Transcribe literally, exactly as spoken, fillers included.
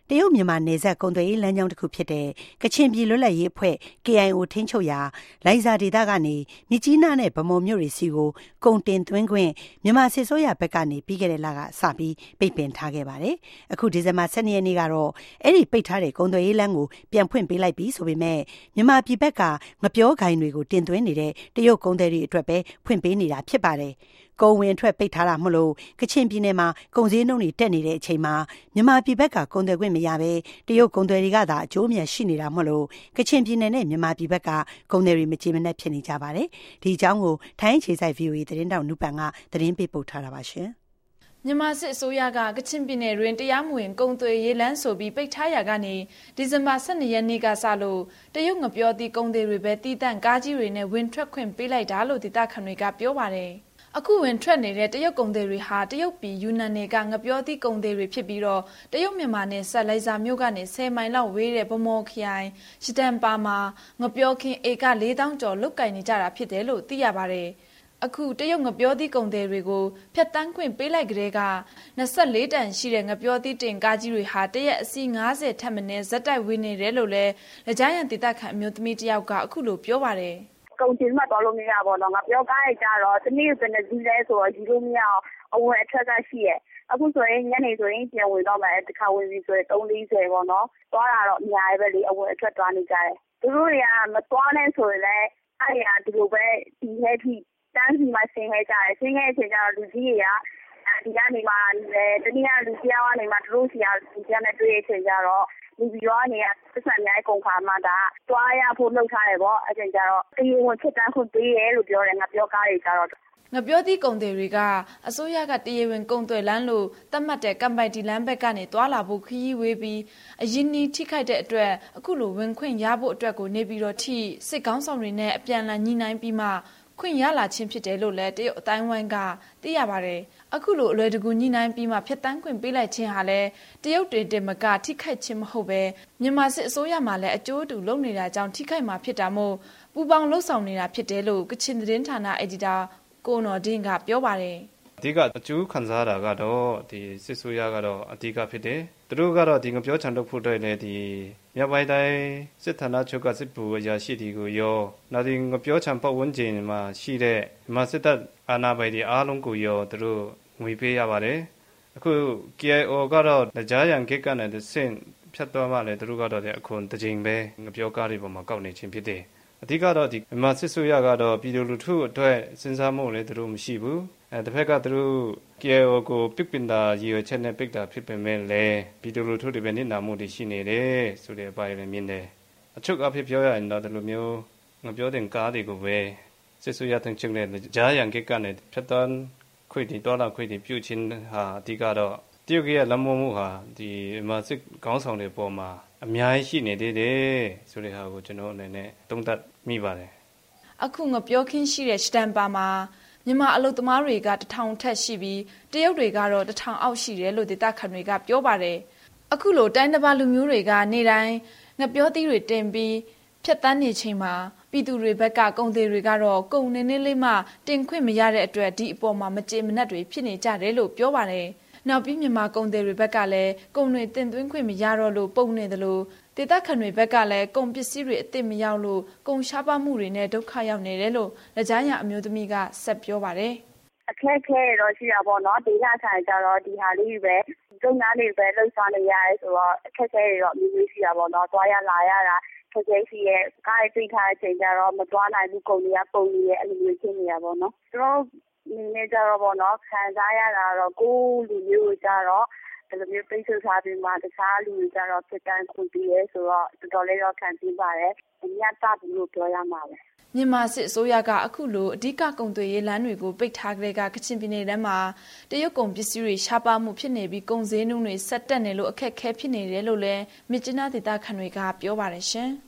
တရုတ်မြန်မာနယ်စပ်ကုန်သွယ်ရေးလမ်းကြောင်းတစ်ခုဖြစ်တဲ့ကချင်ပြည်လွတ်လပ်ရေးအဖွဲ့ K I O ထိန်းချုပ်ရာလိုင်ဇာဒေသကနေမြစ်ကြီးနားနဲ့ဗမော်မြို့တွေစီကိုကုန်တင်သွင်းခွင့်မြန်မာစစ်ဆိုးရဘက်ကနေပြီးခဲ့တဲ့လကစပြီးပိတ်ပင်ထားခဲ့ပါတယ်။အခုဒီဇင်ဘာ၁၂ရက်နေ့ကတော့အဲ့ဒီပိတ်ထားတဲ့ကုန်သွယ်ရေးလမ်းကိုပြန်ဖွင့်ပေးလိုက်ပြီးဆိုပေမဲ့မြန်မာပြည်ဘက်ကငပြောဂိုင်တွေကိုတင်သွင်းနေတဲ့တရုတ်ကုန်သည်တွေအတွက်ပဲဖွင့်ပေးနေတာဖြစ်ပါတယ်။ကုန်ဝင်ထွက်ပိတ်ထားတာမလို့ကချင်ပြည်နယ်မှာကုန်စည်နှုန်းတွေတက်နေတဲ့အချိန်မှာမြန်မာပြည်ဘက်ကကုန်သွယ်ခွင့်မရဘဲတရုတ်ကုန်သည်တွေကသာအကျိုးမြတ်ရှိနေတာမလို့ကချင်ပြည်နယ်နဲ့မြန်မာပြည်ဘက်ကကုန်သည်တွေမကြေမနက်ဖြစ်နေကြပါတယ်။ဒီအကြောင်းကိုထိုင်းခြေဆိုင် V O A သတင်းတောက်နုပန်ကသတင်းပေးပို့ထားတာပါရှင်။မြန်မာစစ်အစိုးရကကချင်ပြည်နယ်တွင်တရားမဝင်ကုန်သွယ်ရေးလမ်းဆိုပြီးပိတ်ထားရာကနေဒီဇင်ဘာ၁၂ရက်နေ့ကစလို့တရုတ်ငပြောသည့်ကုန်သည်တွေပဲတီးတန့်ကားကြီးတွေနဲ့ဝင်ထွက်ခွင့်ပေးလိုက်တာလို့ဒေသခံတွေကပြောပါတယ်။အခုဝင်ထွက်နေတဲ့တရုတ်ကုန်သည်တွေဟာတရုတ်ပြည်ယူနန်နယ်ကငပြောသည့်ကုန်သည်တွေဖြစ်ပြီးတော့တရုတ်မြန်မာနယ်ဆက်လိုက်စာမြို့ကနေဆယ်မိုင်လောက်ဝေးတဲ့ဗမော်ခရိုင်ရှတန်ပါမှာငပြောခင်းဧက၄သောင်းကျော်လုတ်ကင်နေကြတာဖြစ်တယ်လို့သိရပါတယ်။အခုတရုတ်ငပြောသည့်ကုန်သည်တွေကိုဖျက်တမ်းခွင့်ပေးလိုက်ကြတဲ့က၂၄တန်ရှိတဲ့ငပြောသည့်တင်ကားကြီးတွေဟာတရက်အစီး၅၀ထက်မနည်းဇက်တိုက်ဝေးနေတယ်လို့လည်းလက်ကြားရန်ဒေသခံအမျိုးသမီးတယောက်ကအခုလိုပြောပါတယ်။ကုန်တင်မှတော့လို့မရပါတော့ငါပြောကားရကြတော့တနေ့ပဲနေစည်းလဲဆိုတော့ဒီလိုမရအောင်အဝင်အထက်ကရှိရဲ့အခုဆိုရင်ညနေဆိုရင်ပြန်ဝင်တော့မှတခါဝင်ပြီဆိုရင်၃၄၀ပေါ့နော်သွားတာတော့အများကြီးပဲလေအဝင်အထက်သွားနေကြတယ်သူတို့တွေကမသွားနဲ့ဆိုရင်လည်းအဲ့ရဒီလိုပဲဒီဟဲ့ထိတန်းစီမှဆင်းခဲ့ကြတယ်ဆင်းခဲ့တဲ့အချိန်ကျတော့လူကြီးတွေကဒီကနေမှတနည်းအားလူကြီးကနေမှတို့စီကလူကြီးနဲ့တွေ့တဲ့အချိန်ကျတော့လူပြီးတော့နေရပတ်စံများကုန်ခါမှဒါတွားရဖို့လှုပ်ထားတယ်ပေါ့အဲ့ကျကျတော့တရင်ဝင်ချက်တန်းခွင့်ပေးရဲလို့ပြောတယ်ငါပြောကားတွေကျတော့ငပြောသည့်ကုန်တွေတွေကအစိုးရကတရေဝင်ကုန်သွယ်လမ်းလို့သတ်မှတ်တဲ့ကမ်ပိုင်တီလမ်းဘက်ကနေတွာလာဖို့ခရီးဝေးပြီးအရင်နီးထိခိုက်တဲ့အတွက်အခုလိုဝင်ခွင့်ရဖို့အတွက်ကိုနေပြီးတော့ထိစစ်ကောင်းဆောင်တွေနဲ့အပြန်အလှန်ညှိနှိုင်းပြီးမှခွင့်ရလာခြင်းဖြစ်တယ်လို့လည်းတရုတ်အတိုင်းဝိုင်းကသိရပါတယ်အခုလိုအလွယ်တကူညှိနှိုင်းပြီးမှဖျက်တမ်းခွင့်ပေးလိုက်ခြင်းဟာလည်းတရုတ်တွေတင်မကထိခိုက်ခြင်းမဟုတ်ပဲမြန်မာစစ်အစိုးရမှလည်းအကျိုးတူလုပ်နေတာကြောင့်ထိခိုက်မှာဖြစ်တာမို့ပူပေါင်းလှုပ်ဆောင်နေတာဖြစ်တယ်လို့ကချင်သတင်းဌာနအယ်ဒီတာကိုနော်ဒင်းကပြောပါတယ်အဓိကအကျိုးခံစားတာကတော့ဒီစစ်ဆိုးရကတော့အဓိကဖြစ်တယ်သူတို့ကတော့ဒီငပြောချန်လုပ်ဖို့အတွက်လည်းဒီမြောက်ပိုင်းတိုင်းစစ်ဌာနချုပ်ကစစ်ဗိုလ်အရာရှိတွေကိုရောနောက်ဒီငပြောချန်ပတ်ဝန်းကျင်မှာရှိတဲ့မြန်မာစစ်တပ်အာဏာပိုင်တွေအားလုံးကိုရောသူတို့ငွေပေးရပါတယ်အခု K I O ကတော့လက်ကြားရန်ကိတ်ကနေဆင့်ဖြတ်သွားမှလည်းသူတို့ကတော့ဒီအခုတစ်ချိန်ပဲငပြောကားတွေပေါ်မှာကောက်နေခြင်းဖြစ်တယ်အဓိကတော့ဒီမြန်မာစစ်ဆိုးရကတော့ပြည်သူလူထုအတွက်စဉ်းစားမှုလည်းသူတို့မရှိဘူးအဲတစ်ဖက်ကသူတို့ K I O ကိုပြစ်ပင်တာရည်ရွယ်ချက်နဲ့ပိတ်တာဖြစ်ပေမဲ့လည်းပြည်သူလူထုတွေပဲနေနာမှုတွေရှိနေတယ်ဆိုတဲ့အပိုင်းလည်းမြင်တယ်အချုပ်အဖြစ်ပြောရရင်တော့ဒီလိုမျိုးငပြောတဲ့ကားတွေကိုပဲစစ်ဆိုးရတဲ့ချုပ်နဲ့ဂျားရန်ကိတ်ကနေဖြတ်တန်းခွေတီတော်လာခွေတီပြုတ်ချင်းဟာအဓိကတော့တရုတ်ရဲ့လက်မမှုဟာဒီမြန်မာစစ်ခေါင်းဆောင်တွေပေါ်မှာအများကြီးရှိနေသေးတယ်ဆိုတဲ့ဟာကိုကျွန်တော်အနေနဲ့သုံးသပ်မိပါတယ်အခုငပြောခင်းရှိတဲ့စတန်ပါမှာမြန်မာအလုပ်သမားတွေကတထောင်ထက်ရှိပြီးတရုတ်တွေကတော့တထောင်အောက်ရှိတယ်လို့ဒေသခံတွေကပြောပါတယ်အခုလိုတိုင်းတစ်ပါးလူမျိုးတွေကနေတိုင်းငပြောသီးတွေတင်ပြီးဖြတ်တန်းနေချိန်မှာပြည်သူတွေဘက်ကကုန်သည်တွေကတော့ကုန်နေနေလေးမှတင်ခွင့်မရတဲ့အတွက်ဒီအပေါ်မှာမကြေမနက်တွေဖြစ်နေကြတယ်လို့ပြောပါတယ်နောက်ပြီးမြန်မာကုန်သည်တွေဘက်ကလည်းကုန်တွေတင်သွင်းခွင့်မရတော့လို့ပုံနေတယ်လို့ဒေသခံတွေဘက်ကလည်းကုန်ပစ္စည်းတွေအသစ်မရောက်လို့ကုန်ရှားပါမှုတွေနဲ့ဒုက္ခရောက်နေတယ်လို့လက်ကြားရအမျိုးသမီးကဆက်ပြောပါတယ်အခက်ခဲတော့ရှိတာပေါ့နော်ဒေသခံကြတော့ဒီဟာလေးပဲကျုံသားလေးပဲလှုပ်ရှားနေရတယ်ဆိုတော့အခက်ခဲတွေတော့အမျိုးမျိုးရှိတာပေါ့နော်သွားရလာရတာခက်ခဲရှိရဲ့ကားရိတ်ထားတဲ့အချိန်ကျတော့မသွားနိုင်ဘူးကုန်တွေကပုံနေရဲ့အဲ့လိုမျိုးဖြစ်နေတာပေါ့နော်ကျွန်တော်ဒီနေ့ကျတော့ပေါ့နော်ခံစားရတာတော့ကိုယ်လူမျိုးကြတော့အဲ့လိုမျိုးပိတ်ဆို့ထားပြီးမှတခြားလူတွေကြတော့ဖြစ်တန်းခွင့်ပေးရဲဆိုတော့တော်တော်လေးတော့ခံပြပါတယ်အများတဘူးလို့ပြောရမှာပဲမြန်မာစစ်အစိုးရကအခုလိုအဓိကကုန်သွယ်ရေးလမ်းတွေကိုပိတ်ထားကြတဲ့ကကချင်ပြည်နယ်ထဲမှာတရုတ်ကုန်ပစ္စည်းတွေရှားပါမှုဖြစ်နေပြီးကုန်စည်နှုန်းတွေဆက်တက်နေလို့အခက်အခဲဖြစ်နေတယ်လို့လည်းမြစ်ကျနာဒေသခံတွေကပြောပါတယ်ရှင်